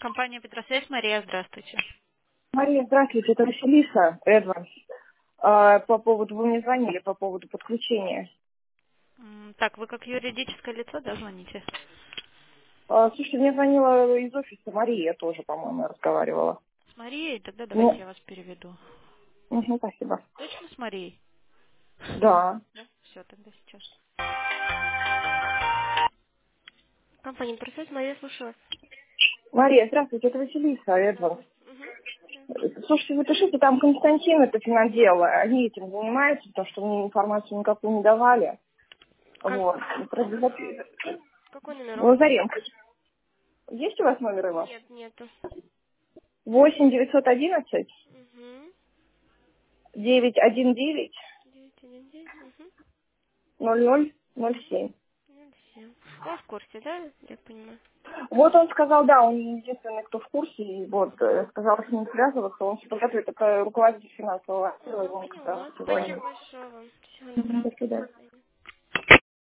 Компания Петросвязь, Мария, здравствуйте. Мария, здравствуйте, это Василиса Эдванс. По поводу, вы мне звонили по поводу подключения. Так, вы как юридическое лицо, да, звоните? Слушайте, мне звонила из офиса Мария тоже, по-моему, разговаривала. С Марией? Тогда давайте Ну, я вас переведу. спасибо. Точно с Марией? Да. Да? Все, тогда сейчас. Компания «Процесс», Мария, слушаю вас. Мария, здравствуйте, это Василиса Да, Эдванс. здравствуйте. Мгм. Да. Слушайте, вы пишите, там Константин, это финотдел, они этим занимаются, потому что мне информацию никакую не давали. Вот. Какой номер у вас? Лазаренко. Есть у вас номер его? Нет, нету. 8 911 Угу. 919 919. Угу. 0007. 07. Он в курсе, да? Я понимаю. Вот он сказал, да, он единственный, кто в курсе, и вот сказал с ним связываться, он что-то готовит, это руководитель финансового отдела, и Ага, он как раз поняла. Спасибо звонит. большое вам. Всего доброго. До свидания.